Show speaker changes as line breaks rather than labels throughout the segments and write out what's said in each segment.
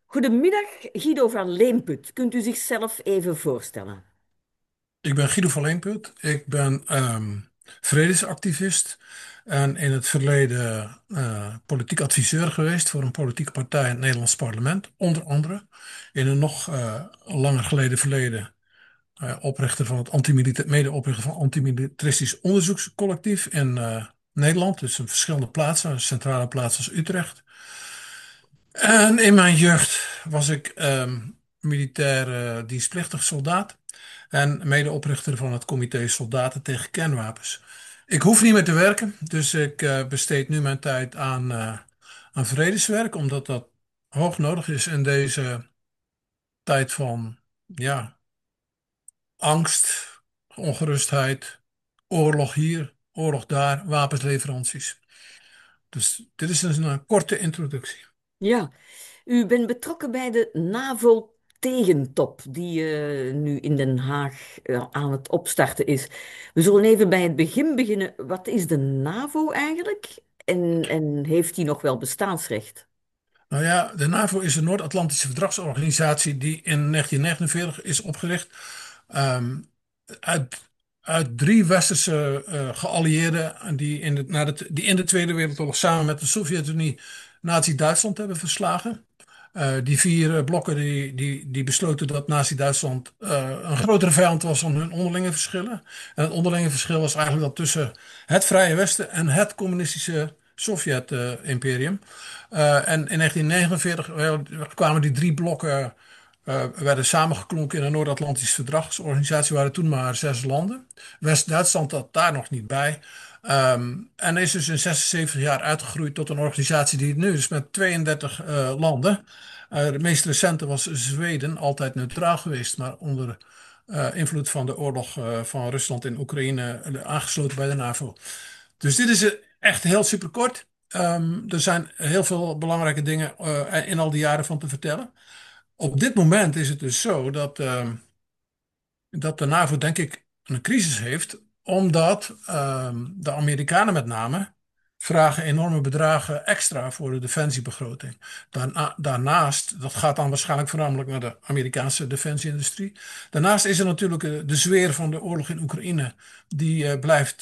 Goedemiddag, Guido van Leemput. Kunt u zichzelf even voorstellen?
Ik ben Guido van Leenput. Ik ben vredesactivist en in het verleden politiek adviseur geweest voor een politieke partij in het Nederlands parlement. Onder andere in een nog langer geleden verleden oprichter van het medeoprichter van het Antimilitaristisch Onderzoekscollectief in Nederland. Dus in verschillende plaatsen, een centrale plaats als Utrecht. En in mijn jeugd was ik militair dienstplichtig soldaat en medeoprichter van het comité Soldaten tegen Kernwapens. Ik hoef niet meer te werken, dus ik besteed nu mijn tijd aan vredeswerk, omdat dat hoog nodig is in deze tijd van ja, angst, ongerustheid, oorlog hier, oorlog daar, wapensleveranties. Dus dit is dus een korte introductie.
Ja, u bent betrokken bij de NAVO-tegentop, die nu in Den Haag aan het opstarten is. We zullen even bij het begin beginnen. Wat is de NAVO eigenlijk? En heeft die nog wel bestaansrecht?
Nou ja, de NAVO is een Noord-Atlantische verdragsorganisatie die in 1949 is opgericht. ehm, uit, uit drie westerse geallieerden die in de Tweede Wereldoorlog samen met de Sovjet-Unie Nazi-Duitsland hebben verslagen. Die vier blokken die besloten dat Nazi-Duitsland een grotere vijand was dan hun onderlinge verschillen. En het onderlinge verschil was eigenlijk dat tussen het Vrije Westen en het communistische Sovjet-imperium. En in 1949 kwamen die drie blokken werden samengeklonken in een Noord-Atlantische verdragsorganisatie. Waren toen maar 6 landen. West-Duitsland zat daar nog niet bij. En is dus in 76 jaar uitgegroeid tot een organisatie die het nu is met 32 landen. De meest recente was Zweden, altijd neutraal geweest, maar onder invloed van de oorlog van Rusland in Oekraïne aangesloten bij de NAVO. Dus dit is echt heel superkort. Er zijn heel veel belangrijke dingen in al die jaren van te vertellen. Op dit moment is het dus zo dat de NAVO denk ik een crisis heeft, omdat de Amerikanen met name vragen enorme bedragen extra voor de defensiebegroting. Daarnaast, dat gaat dan waarschijnlijk voornamelijk naar de Amerikaanse defensieindustrie. Daarnaast is er natuurlijk de zweer van de oorlog in Oekraïne, die blijft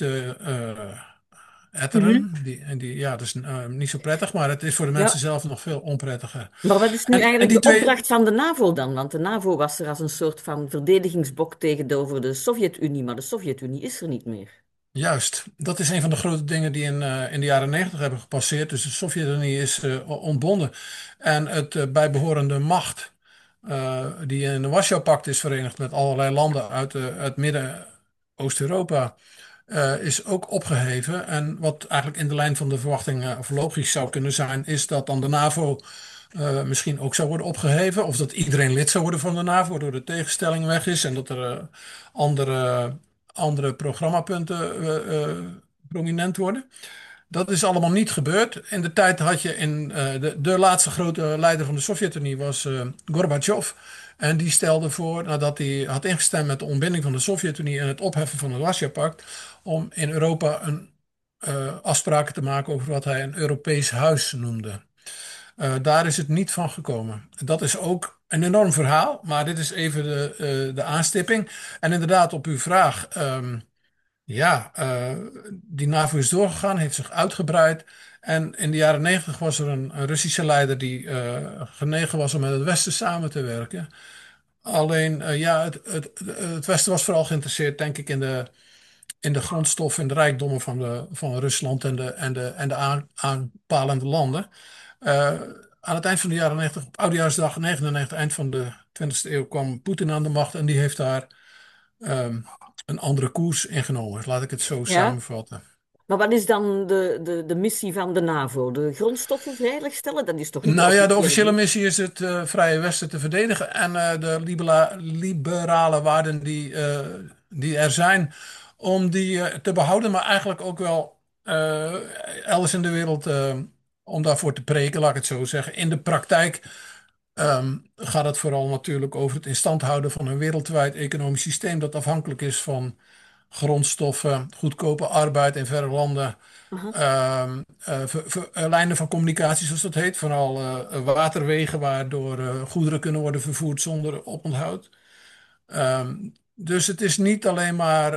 Mhm.
etteren. Ja, dat is niet zo prettig, maar het is voor de mensen
Ja,
zelf nog veel onprettiger.
maar wat is nu
En
eigenlijk
die
de
twee.
opdracht van de NAVO dan? Want de NAVO was er als een soort van verdedigingsbok tegenover de Sovjet-Unie, maar de Sovjet-Unie is er niet meer.
Juist, dat is een van de grote dingen die in de jaren 90 hebben gepasseerd. Dus de Sovjet-Unie is ontbonden. En het bijbehorende macht, die in de Warschau-pact is verenigd met allerlei landen uit Midden-Oost-Europa, is ook opgeheven. En wat eigenlijk in de lijn van de verwachting of logisch zou kunnen zijn, is dat dan de NAVO misschien ook zou worden opgeheven. Of dat iedereen lid zou worden van de NAVO, waardoor de tegenstelling weg is en dat er andere andere programmapunten prominent worden. Dat is allemaal niet gebeurd. In de tijd had je de laatste grote leider van de Sovjet-Unie was Gorbachev. En die stelde voor, nadat hij had ingestemd met de ontbinding van de Sovjet-Unie en het opheffen van het Warschau-pact, om in Europa afspraken te maken over wat hij een Europees huis noemde. Daar is het niet van gekomen. Dat is ook een enorm verhaal, maar dit is even de aanstipping. En inderdaad, op uw vraag. Ja, die NAVO is doorgegaan, heeft zich uitgebreid. En in de jaren 90 was er een Russische leider die genegen was om met het Westen samen te werken. Alleen, ja, het Westen was vooral geïnteresseerd, denk ik, in de grondstoffen en de rijkdommen van Rusland en de aanpalende landen. Eh, Aan het eind van de jaren 90, op Oudejaarsdag 99, eind van de 20e eeuw, kwam Poetin aan de macht en die heeft daar ehm, een andere koers ingenomen. Laat ik het zo
Ja,
samenvatten.
maar wat is dan de missie van de NAVO? De grondstoffen veiligstellen? Dat is toch niet de
Nou ja, de
officiële
officiële
dienst?
missie is het Vrije Westen te verdedigen en de liberale waarden die er zijn, om die te behouden, maar eigenlijk ook wel elders in de wereld om daarvoor te preken, laat ik het zo zeggen. In de praktijk gaat het vooral natuurlijk over het in stand houden van een wereldwijd economisch systeem dat afhankelijk is van grondstoffen, goedkope arbeid in verre landen,
Aha.
lijnen van communicatie, zoals dat heet, vooral waterwegen waardoor goederen kunnen worden vervoerd zonder oponthoud. Dus het is niet alleen maar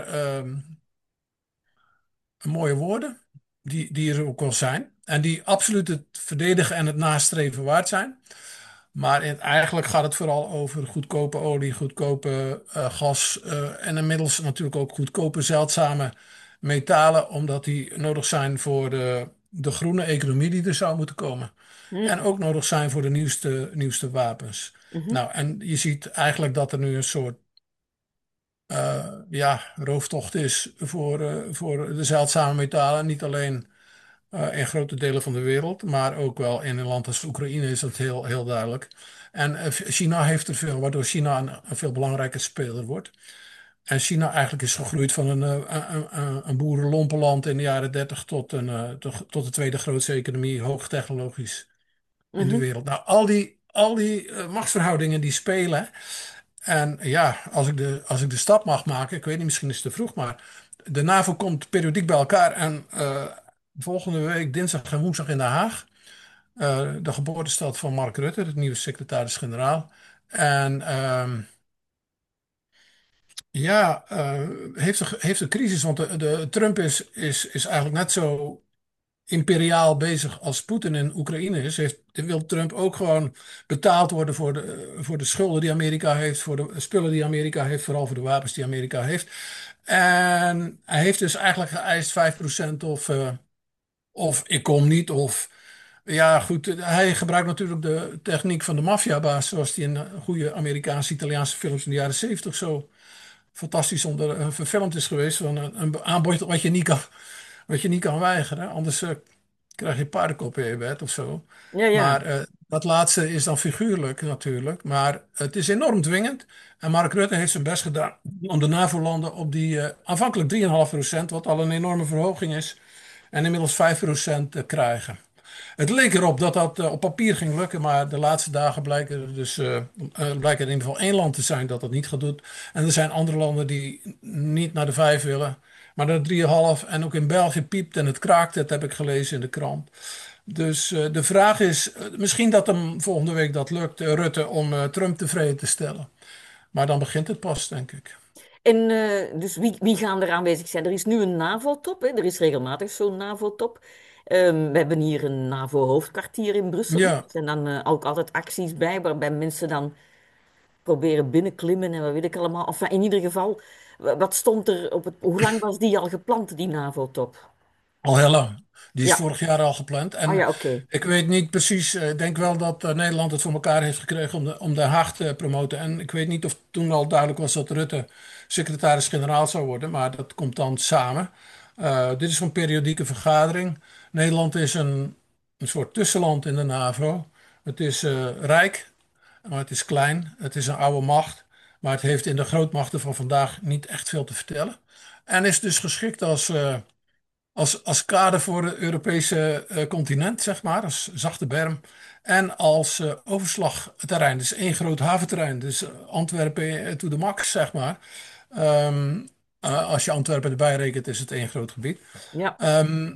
mooie woorden, die er ook wel zijn. En die absoluut het verdedigen en het nastreven waard zijn. Maar eigenlijk gaat het vooral over goedkope olie, goedkope gas en inmiddels natuurlijk ook goedkope zeldzame metalen, omdat die nodig zijn voor de groene economie die er zou moeten komen. En
Hm,
ook nodig zijn voor de nieuwste wapens.
mhm,
Nou, en je ziet eigenlijk dat er nu een soort ja, rooftocht is voor de zeldzame metalen. Niet alleen in grote delen van de wereld, maar ook wel in een land als Oekraïne is dat heel duidelijk. En China heeft er veel, waardoor China een veel belangrijker speler wordt. En China eigenlijk is gegroeid van een boerenlompenland in de jaren 30 tot, tot de tweede grootste economie, hoogtechnologisch in de
mhm.
wereld. Nou, al die machtsverhoudingen die spelen. En ja, als ik de stap mag maken, ik weet niet, misschien is het te vroeg, maar de NAVO komt periodiek bij elkaar en volgende week dinsdag en woensdag in Den Haag. De geboortestad van Mark Rutte, de nieuwe secretaris-generaal. En ja, heeft een crisis, want de Trump is eigenlijk net zo imperiaal bezig als Poetin in Oekraïne is, wil Trump ook gewoon betaald worden voor de schulden die Amerika heeft, voor de spullen die Amerika heeft, vooral voor de wapens die Amerika heeft. En hij heeft dus eigenlijk geëist 5% of ik kom niet, of ja goed, hij gebruikt natuurlijk de techniek van de maffiabaas, zoals die in goede Amerikaanse, Italiaanse films in de jaren 70 zo fantastisch verfilmd is geweest. Van een aanbod wat je niet kan weigeren. Anders krijg je paardenkop in je bed of zo.
Ja, ja.
Maar dat laatste is dan figuurlijk natuurlijk. Maar het is enorm dwingend. En Mark Rutte heeft zijn best gedaan om de NAVO-landen op die aanvankelijk 3,5%, wat al een enorme verhoging is, en inmiddels 5% te krijgen. Het leek erop dat dat op papier ging lukken, maar de laatste dagen blijken er dus blijkt er in ieder geval één land te zijn dat dat niet gaat doen. En er zijn andere landen die niet naar de 5 willen, maar naar de 3,5. En ook in België piept en het kraakt, dat heb ik gelezen in de krant. Dus de vraag is, misschien dat hem volgende week dat lukt, Rutte, om Trump tevreden te stellen. Maar dan begint het pas, denk ik.
En dus wie gaan er aanwezig zijn? Er is nu een NAVO-top, hè? Er is regelmatig zo'n NAVO-top. We hebben hier een NAVO-hoofdkwartier in Brussel. Er
Ja,
zijn dan ook altijd acties bij, waarbij mensen dan proberen binnenklimmen en wat weet ik allemaal. Enfin, in ieder geval, wat stond er op het... Hoe lang was die al gepland, die NAVO-top?
al heel lang. Die is
Ja.
vorig jaar al gepland.
Ah
En
ja, oké.
ik weet niet precies, ik denk wel dat Nederland het voor elkaar heeft gekregen om de Haag te promoten. En ik weet niet of toen al duidelijk was dat Rutte secretaris-generaal zou worden, maar dat komt dan samen. Dit is een periodieke vergadering. Nederland is een soort tussenland in de NAVO. Het is rijk, maar het is klein. Het is een oude macht, maar het heeft in de grootmachten van vandaag niet echt veel te vertellen. En is dus geschikt als kader voor het Europese continent, zeg maar, als zachte berm. En als overslagterrein, dus één groot haventerrein. Dus Antwerpen to the max, zeg maar. Ehm, als je Antwerpen erbij rekent, is het één groot gebied.
Ja,
Ehm,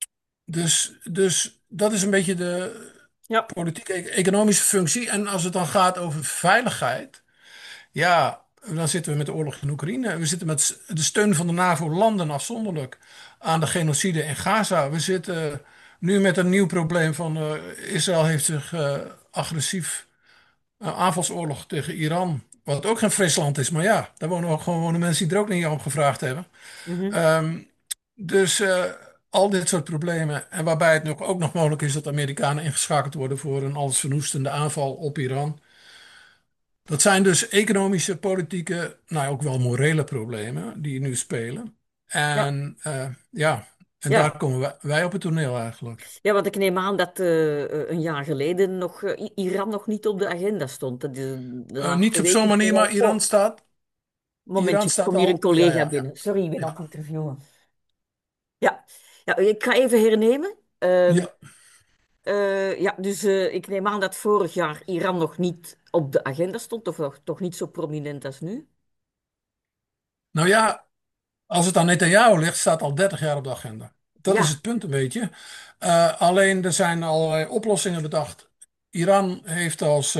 dus dat is een beetje de
ja.
politieke-economische functie. En als het dan gaat over veiligheid. Ja, dan zitten we met de oorlog in Oekraïne. We zitten met de steun van de NAVO-landen afzonderlijk aan de genocide in Gaza. We zitten nu met een nieuw probleem van Israël heeft zich agressief aanvalsoorlog tegen Iran. Wat ook geen fris land is, maar ja, daar wonen ook gewoon mensen die er ook niet om gevraagd hebben.
Mhm.
Ehm, dus al dit soort problemen. En waarbij het ook nog mogelijk is dat de Amerikanen ingeschakeld worden voor een allesverwoestende aanval op Iran. Dat zijn dus economische, politieke, nou ook wel morele problemen die nu spelen.
Ja,
En ja, en
ja.
daar komen wij op het toneel eigenlijk.
Ja, want ik neem aan dat een jaar geleden nog Iran nog niet op de agenda stond. Dat is de
Niet
laatste
op
week
zo'n
is er
manier, maar
wel... Oh,
Iran
momentje, er
staat
komt hier een
al, ja,
collega
ja, ja,
binnen. Sorry, ik ben aan het
ja,
interviewen. Ja, ja, ik ga even hernemen.
ja.
Ja, dus ik neem aan dat vorig jaar Iran nog niet op de agenda stond, of toch niet zo prominent als nu.
Nou ja. Als het aan Netanyahu ligt, staat al 30 jaar op de agenda. Dat is
Ja.
het punt een beetje. Alleen er zijn allerlei oplossingen bedacht. Iran heeft als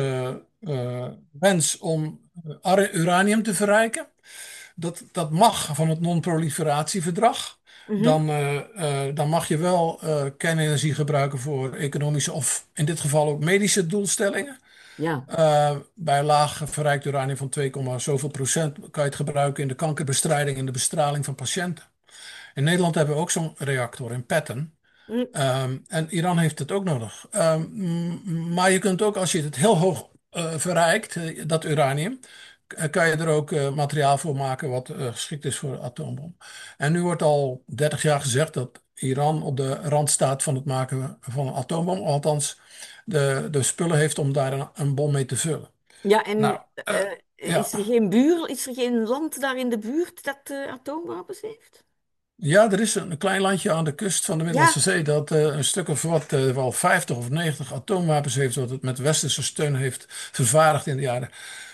wens om uranium te verrijken. Dat mag van het non-proliferatieverdrag.
Mhm.
Dan mag je wel kernenergie gebruiken voor economische of in dit geval ook medische doelstellingen.
Ja.
Bij laag verrijkt uranium van 2, zoveel procent kan je het gebruiken in de kankerbestrijding en de bestraling van patiënten. In Nederland hebben we ook zo'n reactor in Petten.
Mm.
En Iran heeft het ook nodig. Maar je kunt ook, als je het heel hoog verrijkt, dat uranium, kan je er ook materiaal voor maken wat geschikt is voor atoombom. En nu wordt al 30 jaar gezegd dat Iran op de rand staat van het maken van een atoombom. Althans, de spullen heeft om daar een bom mee te vullen.
Ja,
Nou,
en
ja.
is er geen land daar in de buurt dat atoomwapens heeft?
Ja, er is een klein landje aan de kust van de Middellandse
Ja.
Zee dat een stuk of wat, wel 50 of 90 atoomwapens heeft, wat het met westerse steun heeft vervaardigd in de jaren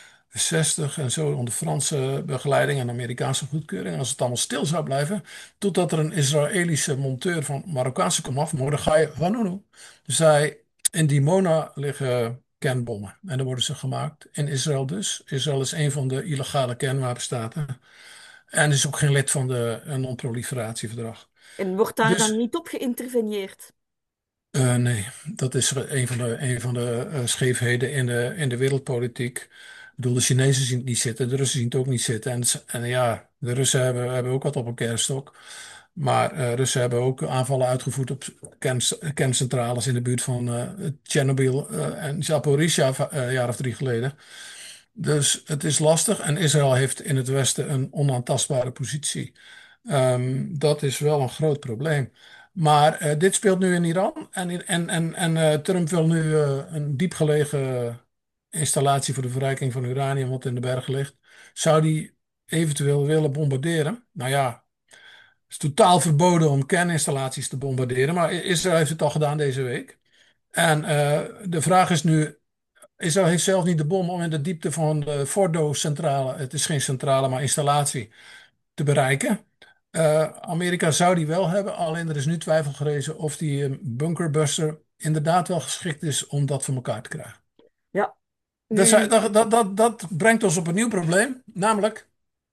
60 en zo onder Franse begeleiding en Amerikaanse goedkeuring. Als het allemaal stil zou blijven, totdat er een Israëlische monteur van Marokkaanse komaf, Mordechai Vanunu, zei: in Dimona liggen kernbommen en dan worden ze gemaakt in Israël dus. Israël is een van de illegale kernwapenstaten. En is ook geen lid van de non-proliferatieverdrag.
En wordt daar dan
Dus
niet op geïnterveneerd?
nee, dat is een van de scheefheden in de wereldpolitiek. Ik bedoel, de Chinezen zien het niet zitten, de Russen zien het ook niet zitten. En ja, de Russen hebben ook wat op een kerststok. Maar Russen hebben ook aanvallen uitgevoerd op kerncentrales in de buurt van Tsjernobyl en Zaporizhia een jaar of 3 geleden. Dus het is lastig en Israël heeft in het Westen een onaantastbare positie. Dat is wel een groot probleem. Maar dit speelt nu in Iran en Trump wil nu een diepgelegen installatie voor de verrijking van uranium wat in de bergen ligt. Zou die eventueel willen bombarderen? Nou ja, het is totaal verboden om kerninstallaties te bombarderen, maar Israël heeft het al gedaan deze week. En de vraag is nu, Israël heeft zelf niet de bom om in de diepte van de Fordo-centrale, het is geen centrale, maar installatie, te bereiken. Amerika zou die wel hebben, alleen er is nu twijfel gerezen of die bunkerbuster inderdaad wel geschikt is om dat voor elkaar te krijgen.
Ja,
Dat,
nu,
dat brengt ons op een nieuw probleem, namelijk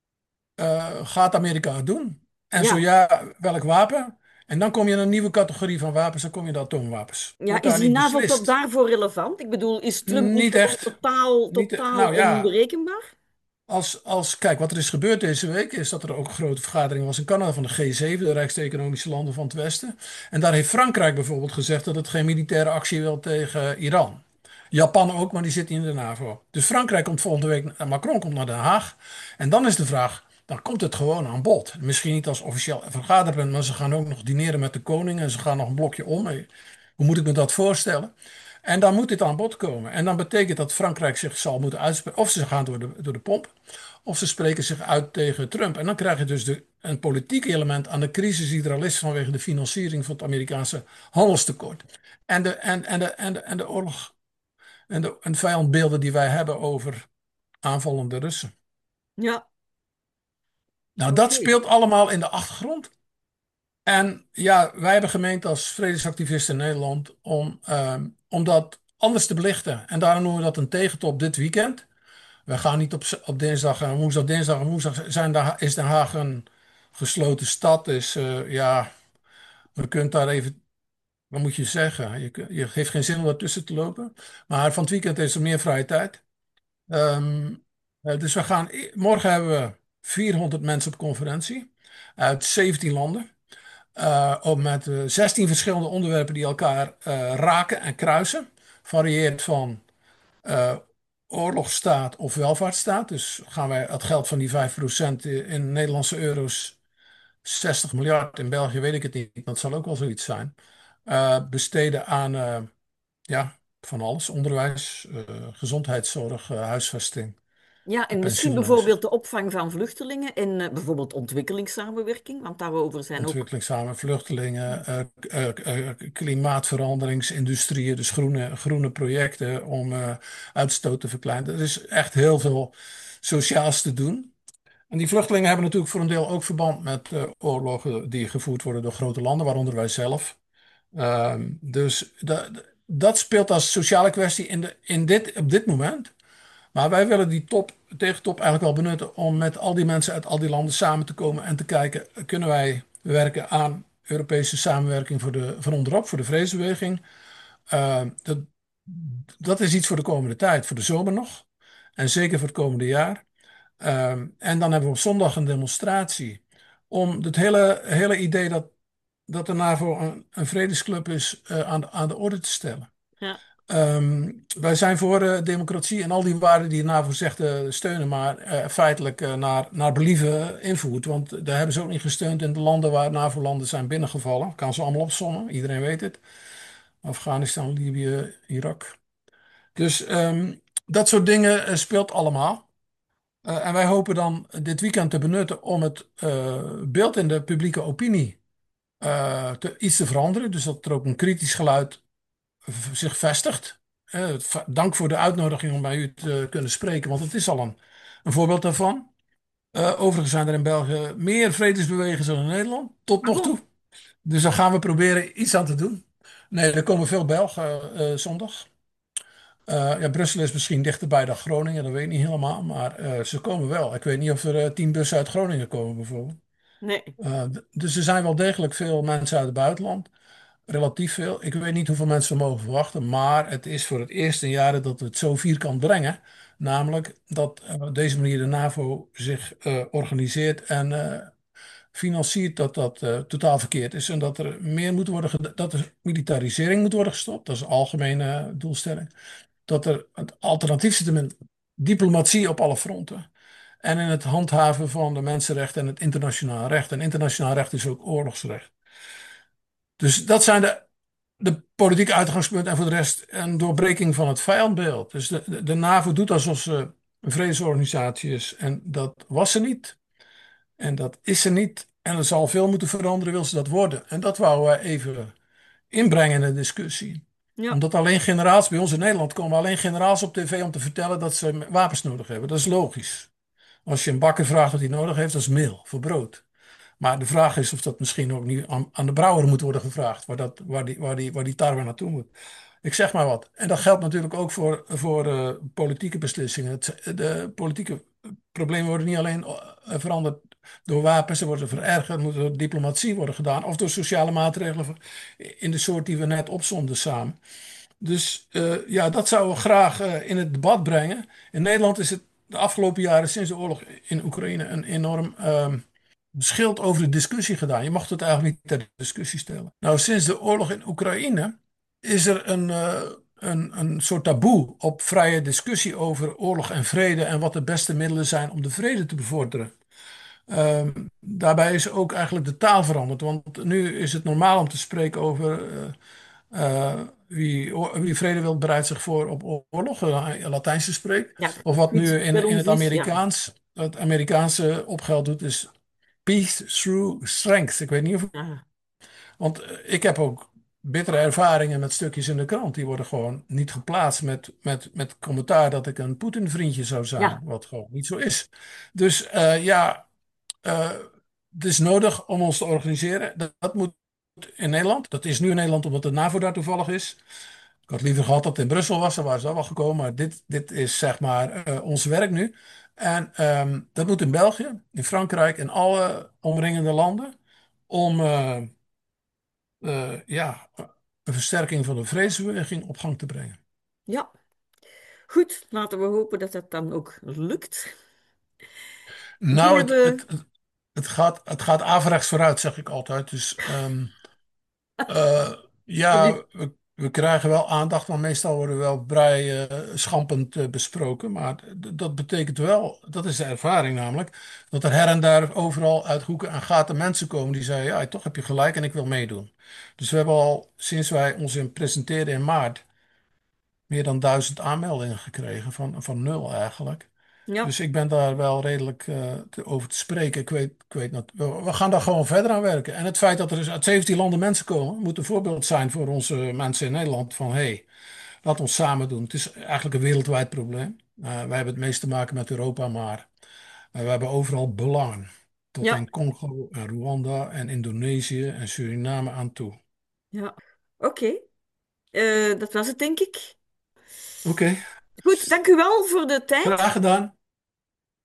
gaat Amerika het doen? En zo
ja,
ja, welk wapen? En dan kom je in een nieuwe categorie van wapens, dan kom je de atoomwapens.
ja,
Wordt
is
daar
die
niet
NAVO-top
beslist?
daarvoor relevant? Ik bedoel, is Trump niet
Niet
gewoon
echt.
totaal,
Niet,
totaal
nou ja,
onberekenbaar?
kijk, wat er is gebeurd deze week is dat er ook een grote vergadering was in Canada van de G7, de rijkste economische landen van het Westen. En daar heeft Frankrijk bijvoorbeeld gezegd dat het geen militaire actie wil tegen Iran. Japan ook, maar die zit niet in de NAVO. Dus Frankrijk komt volgende week, Macron komt naar Den Haag. En dan is de vraag, dan komt het gewoon aan bod. Misschien niet als officieel vergaderpunt, maar ze gaan ook nog dineren met de koning en ze gaan nog een blokje om. Hoe moet ik me dat voorstellen? En dan moet dit aan bod komen. En dan betekent dat Frankrijk zich zal moeten uitspreken. Of ze gaan door de pomp. Of ze spreken zich uit tegen Trump. En dan krijg je dus een politiek element aan de crisis die er al is vanwege de financiering van het Amerikaanse handelstekort. En de oorlog en vijandbeelden die wij hebben over aanvallende Russen.
Ja,
Nou, dat
oké.
speelt allemaal in de achtergrond. En ja, wij hebben gemeend als vredesactivisten in Nederland om dat anders te belichten. En daarom noemen we dat een tegentop dit weekend. We gaan niet op dinsdag en woensdag. Dinsdag en woensdag is Den Haag een gesloten stad. Dus ja, we kunt daar even, wat moet je zeggen? Je heeft geen zin om daartussen te lopen. Maar van het weekend is er meer vrije tijd. Ehm, dus morgen hebben we 400 mensen op conferentie uit 17 landen. Ook met 16 verschillende onderwerpen die elkaar raken en kruisen. Varieert van eh, oorlogsstaat of welvaartsstaat. Dus gaan wij het geld van die 5% in Nederlandse euro's, 60 miljard, in België weet ik het niet, dat zal ook wel zoiets zijn. Besteden aan ja, van alles: onderwijs, gezondheidszorg, huisvesting,
Ja, en misschien
pensioenen.
bijvoorbeeld de opvang van vluchtelingen en bijvoorbeeld ontwikkelingssamenwerking, want daarover zijn ook...
Ontwikkelingssamen, vluchtelingen, klimaatveringsindustrie, dus groene projecten om uitstoot te verkleinen. Er is echt heel veel sociaals te doen. En die vluchtelingen hebben natuurlijk voor een deel ook verband met oorlogen die gevoerd worden door grote landen, waaronder wij zelf. Dus dat speelt als sociale kwestie op dit moment. Maar wij willen die tegentop eigenlijk wel benutten om met al die mensen uit al die landen samen te komen en te kijken, kunnen wij werken aan Europese samenwerking van onderop, voor de vredesbeweging. Uh, dat, dat is iets voor de komende tijd, voor de zomer nog. En zeker voor het komende jaar. En dan hebben we op zondag een demonstratie om het hele idee dat de NAVO een vredesclub is aan de orde te stellen.
Ja,
Wij zijn voor democratie en al die waarden die de NAVO zegt steunen, maar feitelijk naar believen invoert. Want daar hebben ze ook niet gesteund in de landen waar NAVO-landen zijn binnengevallen. Ik kan ze allemaal opsommen, iedereen weet het. Afghanistan, Libië, Irak. Dus dat soort dingen speelt allemaal. En wij hopen dan dit weekend te benutten om het beeld in de publieke opinie iets te veranderen. Dus dat er ook een kritisch geluid zich vestigt. Dank voor de uitnodiging om bij u te kunnen spreken, want het is al een voorbeeld daarvan. Overigens zijn er in België meer vredesbewegers dan in Nederland, tot
maar
nog toe.
goed.
Dus daar gaan we proberen iets aan te doen. Nee, er komen veel Belgen zondag. Ja, Brussel is misschien dichterbij dan Groningen, dat weet ik niet helemaal. Maar ze komen wel. Ik weet niet of er 10 bussen uit Groningen komen, bijvoorbeeld.
Nee.
Dus er zijn wel degelijk veel mensen uit het buitenland. Relatief veel. Ik weet niet hoeveel mensen we mogen verwachten. Maar het is voor het eerst in jaren dat we het zo vierkant brengen. Namelijk dat op deze manier de NAVO zich organiseert en financiert dat dat totaal verkeerd is. En dat er meer moet worden dat er militarisering moet worden gestopt. Dat is een algemene doelstelling. Dat er het alternatief zit in diplomatie op alle fronten. En in het handhaven van de mensenrechten en het internationaal recht. En internationaal recht is ook oorlogsrecht. Dus dat zijn de politieke uitgangspunten. En voor de rest een doorbreking van het vijandbeeld. Dus de NAVO doet alsof ze een vredesorganisatie is. En dat was ze niet. En dat is ze niet. En er zal veel moeten veranderen, wil ze dat worden. En dat wou wij even inbrengen in de discussie.
Ja,
Omdat alleen generaals, bij ons in Nederland komen alleen generaals op tv om te vertellen dat ze wapens nodig hebben. Dat is logisch. Als je een bakker vraagt wat hij nodig heeft, dat is meel voor brood. Maar de vraag is of dat misschien ook niet aan de brouwer moet worden gevraagd, waar die tarwe naartoe moet. Ik zeg maar wat. En dat geldt natuurlijk ook voor politieke beslissingen. De politieke problemen worden niet alleen veranderd door wapens, ze worden verergerd, moet door diplomatie worden gedaan, of door sociale maatregelen in de soort die we net opzomden samen. Dus ja, dat zouden we graag in het debat brengen. In Nederland is het de afgelopen jaren sinds de oorlog in Oekraïne een enorm schild over de discussie gedaan. Je mocht het eigenlijk niet ter discussie stellen. Nou, sinds de oorlog in Oekraïne is er een soort taboe op vrije discussie over oorlog en vrede en wat de beste middelen zijn om de vrede te bevorderen. Daarbij is ook eigenlijk de taal veranderd, want nu is het normaal om te spreken over wie vrede wil bereidt zich voor op oorlog, Latijnse spreek.
ja,
Of wat
iets
nu
met
in
ons is, ja.
Het Amerikaanse opgeld doet, is peace through strength. Ik weet niet of.
Ja,
Want ik heb ook bittere ervaringen met stukjes in de krant. Die worden gewoon niet geplaatst met commentaar dat ik een Poetin-vriendje zou zijn.
ja,
Wat gewoon niet zo is. Dus ja, eh, het is nodig om ons te organiseren. Dat moet in Nederland. Dat is nu in Nederland omdat de NAVO daar toevallig is. Ik had liever gehad dat het in Brussel was, dan waren ze al wel gekomen. Maar dit is zeg maar ons werk nu. En dat moet in België, in Frankrijk en alle omringende landen. Om ja, een versterking van de vredesbeweging op gang te brengen.
ja. Goed, laten we hopen dat dat dan ook lukt.
Nou,
Zullen we...
het gaat averechts vooruit, zeg ik altijd. Dus Eh, ja, we krijgen wel aandacht, maar meestal worden we wel vrij schampend besproken. Maar dat betekent wel, dat is de ervaring namelijk, dat er her en daar overal uit hoeken en gaten mensen komen die zeggen, ja, toch heb je gelijk en ik wil meedoen. Dus we hebben al, sinds wij ons in presenteerden in maart, meer dan 1000 aanmeldingen gekregen, van nul eigenlijk.
Ja,
Dus ik ben daar wel redelijk over te spreken. Ik weet dat, we gaan daar gewoon verder aan werken. En het feit dat er dus uit 17 landen mensen komen, moet een voorbeeld zijn voor onze mensen in Nederland. Van hey, laat ons samen doen. Het is eigenlijk een wereldwijd probleem. Wij hebben het meest te maken met Europa, maar En we hebben overal belangen. Tot
Ja,
in Congo en Rwanda en Indonesië en Suriname aan toe.
ja. Oké, dat was het, denk ik.
Oké,
Goed, dank u wel voor de tijd.
graag gedaan.